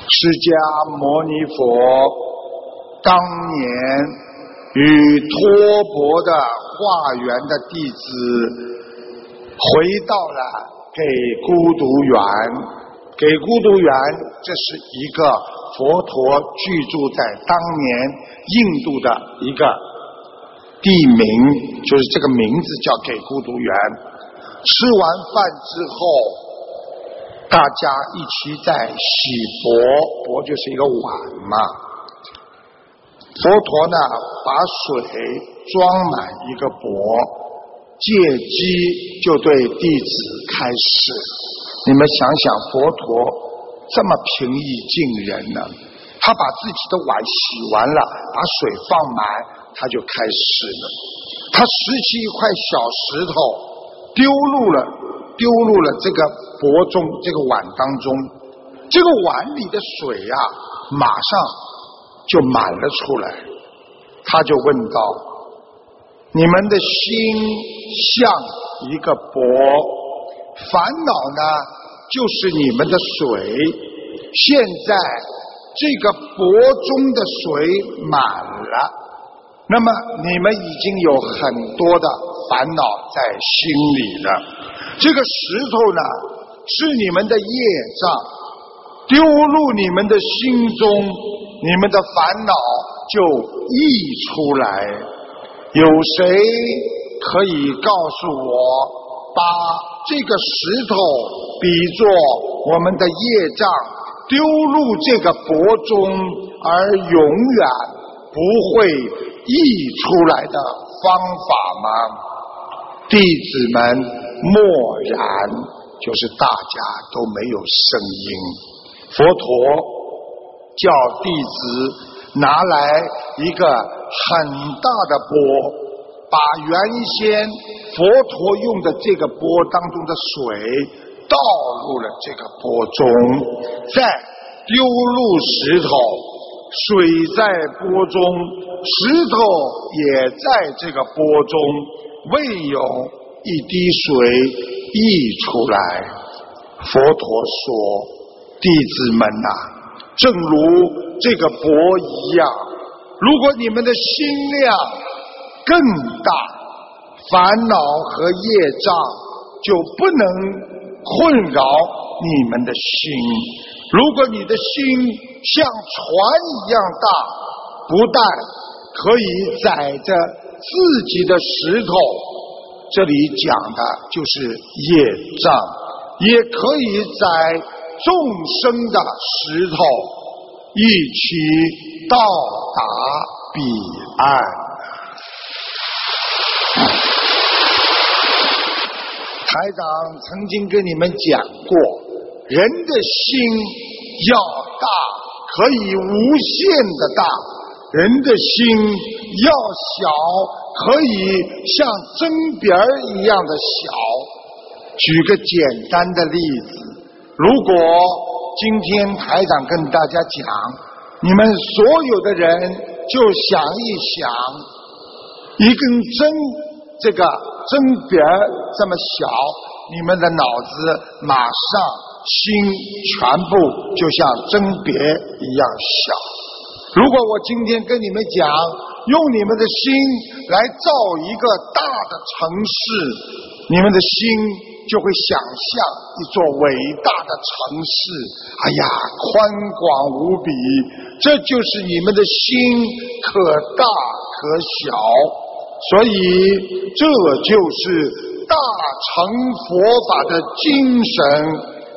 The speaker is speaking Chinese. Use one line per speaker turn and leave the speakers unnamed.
释迦牟尼佛当年与托钵的化缘的弟子回到了给孤独园。给孤独园，这是一个佛陀居住在当年印度的一个地名，就是这个名字叫给孤独园。吃完饭之后，大家一起在洗钵，钵就是一个碗嘛。佛陀呢，把水装满一个钵，借机就对弟子开示。你们想想，佛陀这么平易近人呢，他把自己的碗洗完了，把水放满，他就开示了。他拾起一块小石头，丢入了这个钵中，这个碗当中，这个碗里的水啊，马上就满了出来。他就问道：你们的心像一个钵，烦恼呢就是你们的水，现在这个钵中的水满了，那么你们已经有很多的烦恼在心里了。这个石头呢是你们的业障，丢入你们的心中，你们的烦恼就溢出来。有谁可以告诉我，把这个石头比作我们的业障丢入这个钵中，而永远不会溢出来的方法吗？弟子们默然，就是大家都没有声音。佛陀叫弟子拿来一个很大的钵，把原先佛陀用的这个钵当中的水倒入了这个钵中，再丢入石头，水在钵中，石头也在这个钵中，未有一滴水溢出来。佛陀说：弟子们啊，正如这个钵一样，如果你们的心量更大，烦恼和业障就不能困扰你们的心。如果你的心像船一样大，不但可以载着自己的石头，这里讲的就是业障，也可以载众生的石头一起到达彼岸。台长曾经跟你们讲过，人的心要大，可以无限的大；人的心要小，可以像针边一样的小。举个简单的例子，如果今天台长跟大家讲，你们所有的人就想一想，一根针，这个针边这么小，你们的脑子马上心全部就像针别一样小。如果我今天跟你们讲，用你们的心来造一个大的城市，你们的心就会想象一座伟大的城市，哎呀，宽广无比，这就是你们的心可大可小。所以这就是大乘佛法的精神。